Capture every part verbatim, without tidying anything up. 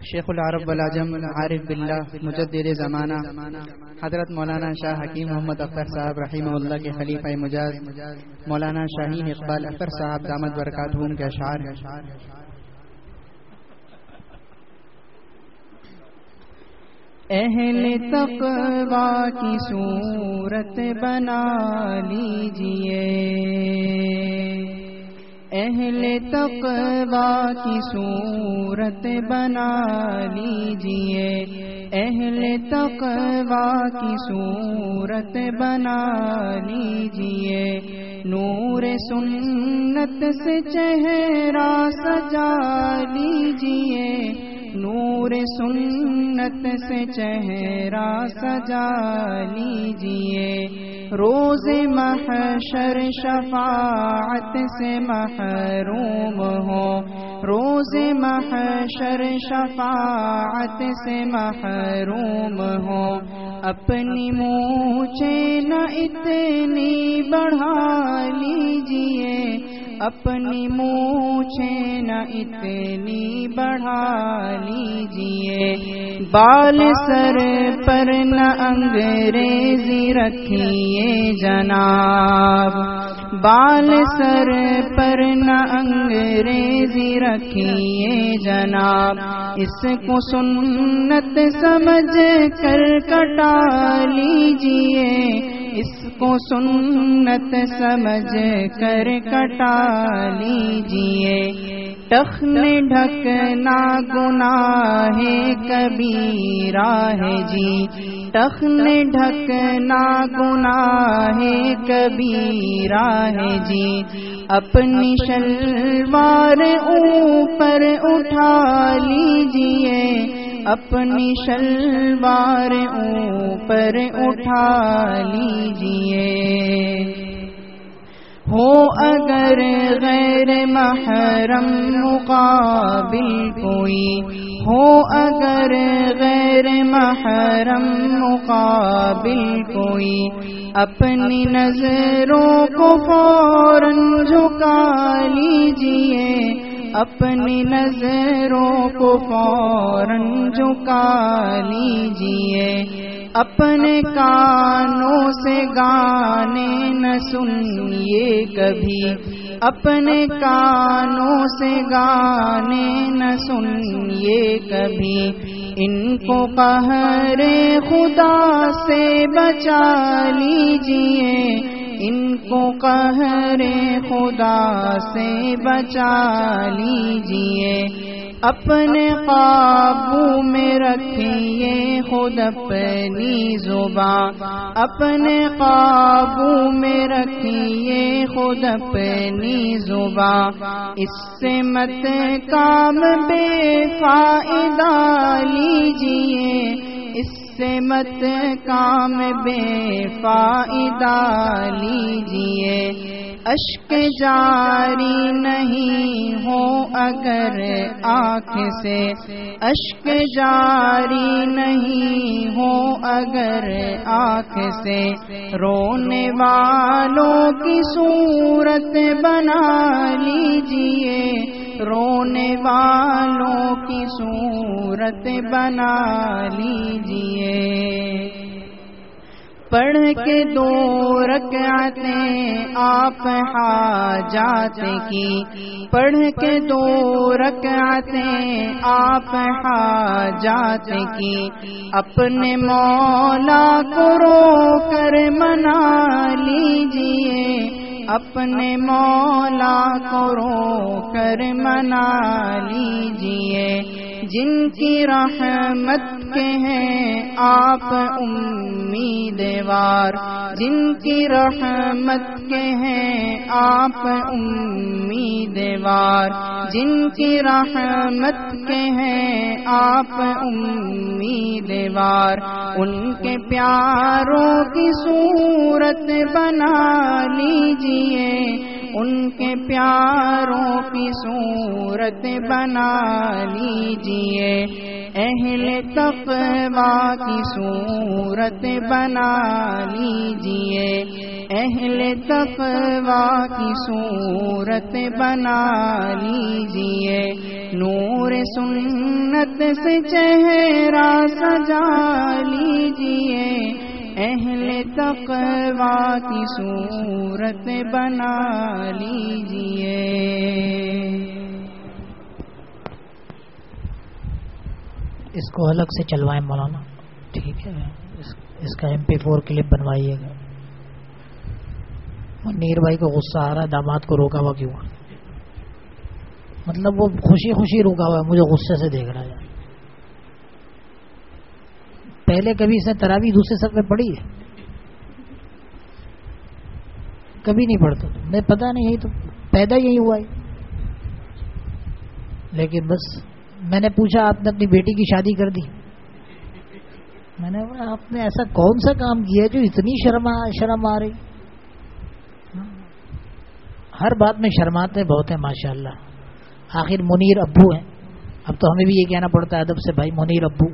شیخ العرب والعجم عارف باللہ مجدد زمانہ حضرت مولانا شاہ حکیم محمد اختر صاحب رحمہ اللہ کے خلیفہ مجاز مولانا شاہین اقبال اختر صاحب دامت برکاتہم کے اشعار ہیں۔ اہل تقوی کی صورت بنا لیجئے، اہل تقوی کی صورت بنا لیجئے، اہل تقوی کی صورت بنا لیجئے، نور سنت سے چہرہ سجا لیجئے، نور سنت سے چہرہ سجا لیجئے، روز محشر شفاعت سے محروم ہو، روز محشر شفاعت سے محروم ہو، اپنی مونچھیں نہ اتنی بڑھا لیجئے، اپنی مونچھیں نہ اتنی بڑھا لیجئے، بال سر پر نہ انگریزی رکھیے جناب، بال سر پر نہ انگریزی رکھیے جناب، اس کو سنت سمجھ کر کٹا لیجئے، اس کو سنت سمجھ کر کٹا لیجئے، ٹخن ڈھکنا گناہ کبیرہ ہے جی، ٹخن ڈھکنا گناہ کبیرہ ہے جی، اپنی شلوار اوپر اٹھا لیجئے، اپنی شلوار اوپر اٹھا لیجئے، ہو اگر غیر محرم مقابل کوئی، ہو اگر غیر محرم مقابل کوئی، اپنی نظروں کو فوراً جھکا لیجئے، اپنی نظروں کو فوراً جھکا لیجئے، اپنے کانوں سے گانے نہ سنیے کبھی، اپنے کانوں سے گانے نہ سنیے کبھی، ان کو قہر خدا سے بچا لیجئے، ان کو قہر خدا سے بچا لیجئے، اپنے قابو میں رکھیے خود اپنی زبان، اپنے قابو میں رکھیے خود اپنی زبان، اس سے مت کام بے فائدہ لیجئے، اس سے مت کام بے فائدہ لیجئے، اشک جاری نہیں ہو اگر آنکھ سے، اشک جاری نہیں ہو اگر آنکھ سے، رونے والوں کی صورت بنا لیجئے، رونے والوں کی صورت بنا لیجئے، پڑھ کے دو رکعتیں آپ حاجات کی، پڑھ کے دو رکعتیں آپ حاجات کی، اپنے مولا کو رو کر منا لیجئے، اپنے مولا کو رو کر منا لیجئے، جن کی رحمت کے ہیں آپ امیدوار، جن کی رحمت کے ہیں آپ امیدوار، جن کی رحمت کے ہیں آپ امیدوار، ان کے پیاروں کی صورت بنا لیجئے، ان کے پیاروں کی صورت بنا لیجئے، اہل تقویٰ کی صورت بنا لیجئے، اہل تقویٰ کی صورت بنا لیجئے، نور سنت سے چہرہ سجا لیجئے، اہل تقویٰ کی صورت بنا لیجئے۔ اس کو الگ سے چلوائیں مولانا، ٹھیک ہے، اس کا ایم پی فور کلپ بنوائیے گا۔ منیر بھائی کو غصہ آ رہا ہے داماد کو روکا ہوا کیوں؟ مطلب وہ خوشی خوشی روکا ہوا ہے، مجھے غصے سے دیکھ رہا ہے۔ پہلے کبھی اس نے تراویح دوسرے صف میں پڑھی ہے؟ کبھی نہیں پڑھتا، میں پتہ نہیں، یہی تو پیدا یہی ہوا ہے۔ لیکن بس میں نے پوچھا آپ نے اپنی بیٹی کی شادی کر دی؟ میں نے کہا آپ نے ایسا کون سا کام کیا جو اتنی شرم شرم آ رہی؟ ہر بات میں شرماتے بہت ہیں ماشاءاللہ۔ آخر منیر ابو ہیں، اب تو ہمیں بھی یہ کہنا پڑتا ہے ادب سے، بھائی منیر ابو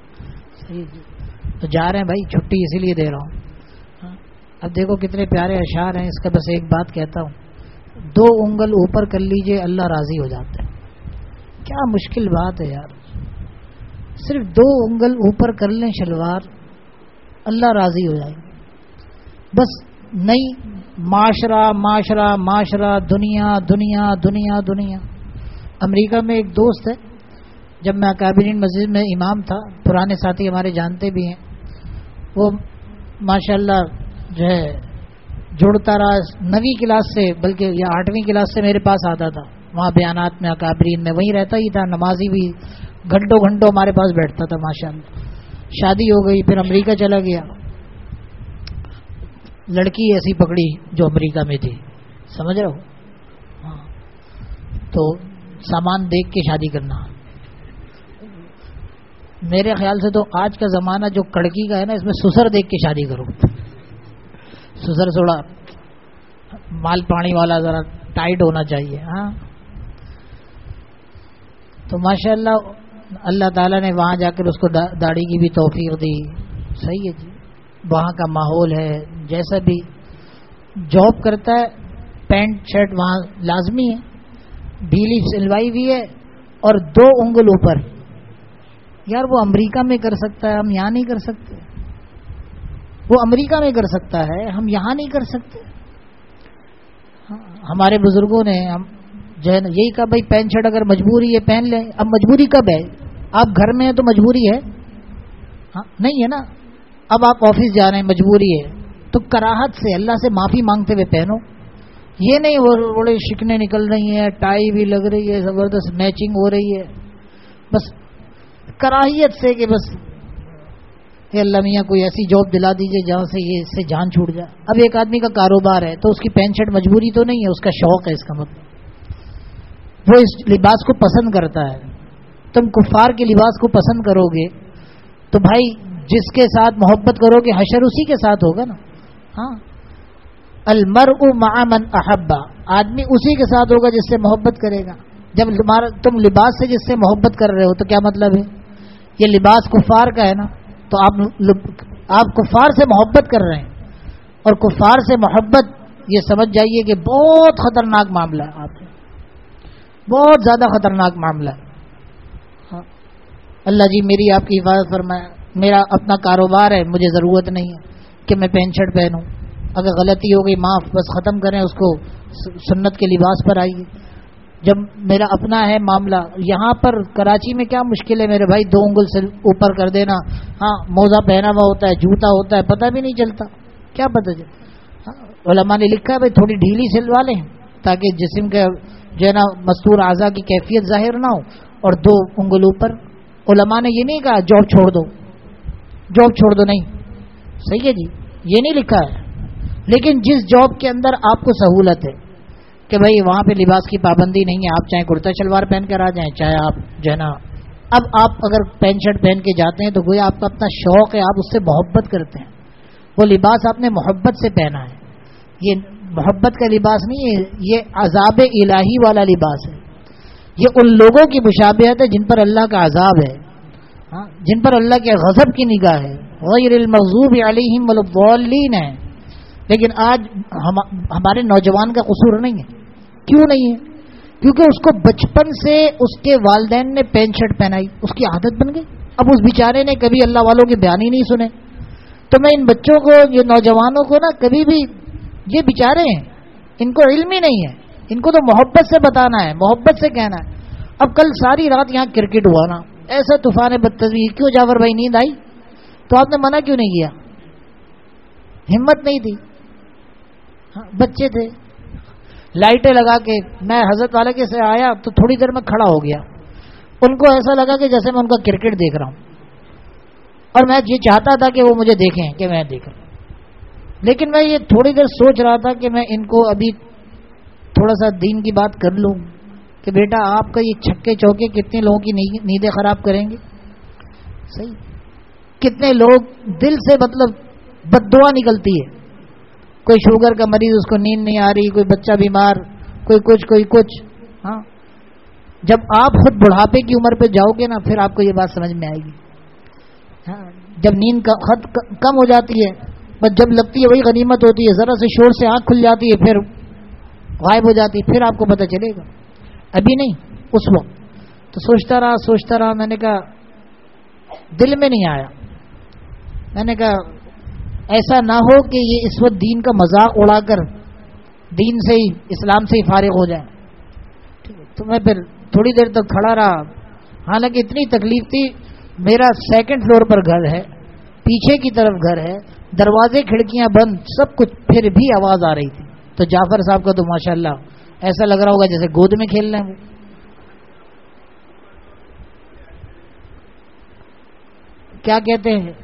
تو جا رہے ہیں بھائی، چھٹی اسی لیے دے رہا ہوں۔ اب دیکھو کتنے پیارے اشعار ہیں، اس کا بس ایک بات کہتا ہوں، دو انگل اوپر کر لیجئے اللہ راضی ہو جاتا ہے۔ کیا مشکل بات ہے یار، صرف دو انگل اوپر کر لیں شلوار، اللہ راضی ہو جائے گا۔ بس نہیں معاشرہ معاشرہ معاشرہ، دنیا دنیا دنیا دنیا۔ امریکہ میں ایک دوست ہے، جب میں اکابرین مسجد میں امام تھا، پرانے ساتھی ہمارے جانتے بھی ہیں، وہ ماشاءاللہ جو ہے جڑتا رہا نویں کلاس سے، بلکہ یا آٹھویں کلاس سے میرے پاس آتا تھا، وہاں بیانات میں اکابرین میں وہیں رہتا ہی تھا، نمازی بھی، گھنٹوں گھنٹوں ہمارے پاس بیٹھتا تھا ماشاءاللہ۔ شادی ہو گئی، پھر امریکہ چلا گیا، لڑکی ایسی پکڑی جو امریکہ میں تھی، سمجھ رہے ہو؟ ہاں، تو سامان دیکھ کے شادی کرنا۔ میرے خیال سے تو آج کا زمانہ جو کڑکی کا ہے نا، اس میں سسر دیکھ کے شادی کرو، سسر تھوڑا مال پانی والا، ذرا ٹائٹ ہونا چاہیے۔ ہاں، تو ماشاءاللہ اللہ تعالیٰ نے وہاں جا کر اس کو داڑھی کی بھی توفیق دی، صحیح ہے جی، وہاں کا ماحول ہے، جیسا بھی جاب کرتا ہے پینٹ شرٹ وہاں لازمی ہے، ڈھیلی سلوائی بھی ہے، اور دو انگل اوپر۔ یار وہ امریکہ میں کر سکتا ہے، ہم یہاں نہیں کر سکتے؟ وہ امریکہ میں کر سکتا ہے، ہم یہاں نہیں کر سکتے؟ ہمارے بزرگوں نے ہم جو ہے یہی کہا، بھائی پینٹ شرٹ اگر مجبوری ہے پہن لیں۔ اب مجبوری کب ہے؟ آپ گھر میں ہیں تو مجبوری ہے؟ ہاں نہیں ہے نا۔ اب آپ آفس جا رہے ہیں، مجبوری ہے، تو کراہت سے اللہ سے معافی مانگتے ہوئے پہنو۔ یہ نہیں وہ بڑے شکنیں نکل رہی ہیں، ٹائی بھی لگ رہی ہے، زبردست میچنگ ہو رہی ہے، بس کراہیت سے کہ بس اے اللہ میاں کوئی ایسی جاب دلا دیجئے جہاں سے یہ اس سے جان چھوٹ جائے۔ اب ایک آدمی کا کاروبار ہے تو اس کی پینٹ شرٹ مجبوری تو نہیں ہے، اس کا شوق ہے، اس کا مطلب وہ اس لباس کو پسند کرتا ہے۔ تم کفار کے لباس کو پسند کرو گے تو بھائی جس کے ساتھ محبت کرو گے حشر اسی کے ساتھ ہوگا نا۔ ہاں، المرء مع من احب، آدمی اسی کے ساتھ ہوگا جس سے محبت کرے گا۔ جب تم لباس سے جس سے محبت کر رہے ہو تو کیا مطلب ہے؟ یہ لباس کفار کا ہے نا، تو آپ آپ کفار سے محبت کر رہے ہیں، اور کفار سے محبت یہ سمجھ جائیے کہ بہت خطرناک معاملہ ہے، آپ بہت زیادہ خطرناک معاملہ ہے۔ ہاں، اللہ جی میری آپ کی حفاظت فرمائے۔ میرا اپنا کاروبار ہے، مجھے ضرورت نہیں ہے کہ میں پینٹ شرٹ پہنوں، اگر غلطی ہو گئی معاف، بس ختم کریں اس کو، سنت کے لباس پر آئیے۔ جب میرا اپنا ہے معاملہ، یہاں پر کراچی میں کیا مشکل ہے میرے بھائی، دو انگل سے اوپر کر دینا، ہاں موزہ پہنا ہوا ہوتا ہے، جوتا ہوتا ہے، پتہ بھی نہیں چلتا، کیا پتہ چلتا؟ علماء نے لکھا ہے بھائی تھوڑی ڈھیلی سلوا لیں تاکہ جسم کے جو ہے نا مستور اعضاء کی کیفیت ظاہر نہ ہو، اور دو انگل اوپر۔ علماء نے یہ نہیں کہا جاب چھوڑ دو، جاب چھوڑ دو، نہیں، صحیح ہے جی، یہ نہیں لکھا ہے، لیکن جس جاب کے اندر آپ کو سہولت ہے کہ بھائی وہاں پہ لباس کی پابندی نہیں ہے، آپ چاہے کرتا شلوار پہن کر آ جائیں، چاہے آپ جو ہے نا، اب آپ اگر پینٹ شرٹ پہن کے جاتے ہیں تو گویا آپ کا اپنا شوق ہے، آپ اس سے محبت کرتے ہیں، وہ لباس آپ نے محبت سے پہنا ہے، یہ محبت کا لباس نہیں ہے، یہ عذاب الہی والا لباس ہے، یہ ان لوگوں کی مشابہت ہے جن پر اللہ کا عذاب ہے، ہاں جن پر اللہ کے غضب کی نگاہ ہے، غیر المغضوب علیہم ولا الضالین ہے. لیکن آج ہم ہمارے نوجوان کا قصور نہیں ہے. کیوں نہیں ہے؟ کیونکہ اس کو بچپن سے اس کے والدین نے پینٹ شرٹ پہنائی، اس کی عادت بن گئی. اب اس بیچارے نے کبھی اللہ والوں کے بیان ہی نہیں سنے. تو میں ان بچوں کو، یہ نوجوانوں کو نا، کبھی بھی یہ بیچارے ہیں، ان کو علم ہی نہیں ہے، ان کو تو محبت سے بتانا ہے، محبت سے کہنا ہے. اب کل ساری رات یہاں کرکٹ ہوا نا، ایسا طوفان بدتمیزی، کیوں جعفر بھائی نیند آئی؟ تو آپ نے منع کیوں نہیں کیا؟ ہمت نہیں تھی. ہاں بچے تھے، لائٹیں لگا کے میں حضرت والے کے سے آیا تو تھوڑی دیر میں کھڑا ہو گیا. ان کو ایسا لگا کہ جیسے میں ان کا کرکٹ دیکھ رہا ہوں، اور میں یہ چاہتا تھا کہ وہ مجھے دیکھیں کہ میں دیکھ رہا ہوں. لیکن میں یہ تھوڑی دیر سوچ رہا تھا کہ میں ان کو ابھی تھوڑا سا دین کی بات کر لوں کہ بیٹا آپ کا یہ چھکے چوکے کتنے لوگوں کی نیندیں خراب کریں گے. صحیح، کتنے لوگ دل سے مطلب بد دعا نکلتی ہے. کوئی شوگر کا مریض، اس کو نیند نہیں آ رہی، کوئی بچہ بیمار، کوئی کچھ کوئی کچھ. ہاں جب آپ خود بڑھاپے کی عمر پہ جاؤ گے نا، پھر آپ کو یہ بات سمجھ میں آئے گی. ہاں جب نیند کا خط کم ہو جاتی ہے، بس جب لگتی ہے وہی غنیمت ہوتی ہے، ذرا سے شور سے آنکھ کھل جاتی ہے، پھر غائب ہو جاتی ہے، پھر آپ کو پتہ چلے گا. ابھی نہیں، اس وقت. تو سوچتا رہا سوچتا رہا میں نے کہا دل میں نہیں آیا. میں نے کہا ایسا نہ ہو کہ یہ اس وقت دین کا مذاق اڑا کر دین سے ہی، اسلام سے ہی فارغ ہو جائیں. تو میں پھر تھوڑی دیر تک کھڑا رہا. حالانکہ اتنی تکلیف تھی، میرا سیکنڈ فلور پر گھر ہے، پیچھے کی طرف گھر ہے، دروازے کھڑکیاں بند، سب کچھ، پھر بھی آواز آ رہی تھی. تو جعفر صاحب کا تو ماشاءاللہ ایسا لگ رہا ہوگا جیسے گود میں کھیل رہے ہیں. وہ کیا کہتے ہیں،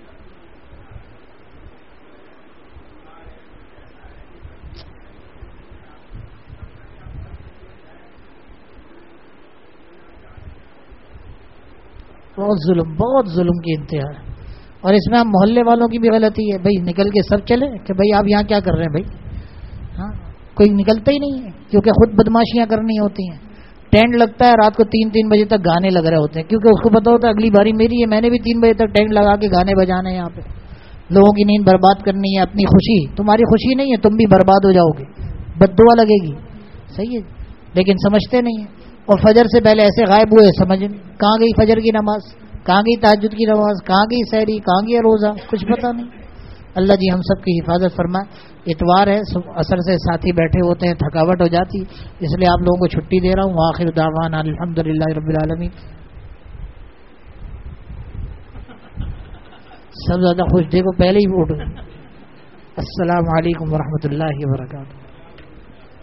بہت ظلم، بہت ظلم کی انتہا ہے. اور اس میں ہم محلے والوں کی بھی غلطی ہے. بھائی نکل کے سب چلے کہ بھائی آپ یہاں کیا کر رہے ہیں بھائی. ہاں کوئی نکلتا ہی نہیں ہے، کیونکہ خود بدماشیاں کرنی ہوتی ہیں. ٹینٹ لگتا ہے رات کو تین تین بجے تک گانے لگ رہے ہوتے ہیں، کیونکہ اس کو پتا ہوتا ہے اگلی باری میری ہے، میں نے بھی تین بجے تک ٹینٹ لگا کے گانے بجانے ہیں. یہاں پہ لوگوں کی نیند برباد کرنی ہے، اپنی خوشی. تمہاری خوشی نہیں ہے، تم بھی برباد ہو جاؤ گے، بد دعا لگے گی. صحیح ہے، لیکن سمجھتے نہیں ہیں. اور فجر سے پہلے ایسے غائب ہوئے، سمجھ کہاں گئی فجر کی نماز، کہاں گئی تہجد کی نماز، کہاں گئی سحری، کہاں گیا روزہ، کچھ پتہ نہیں. اللہ جی ہم سب کی حفاظت فرمائے. اتوار ہے، اثر سے ساتھی بیٹھے ہوتے ہیں، تھکاوٹ ہو جاتی، اس لیے آپ لوگوں کو چھٹی دے رہا ہوں. آخر دعوانا الحمدللہ رب العالمین. سب زیادہ خوش دیکھو پہلے ہی ووٹ. السلام علیکم ورحمۃ اللہ وبرکاتہ.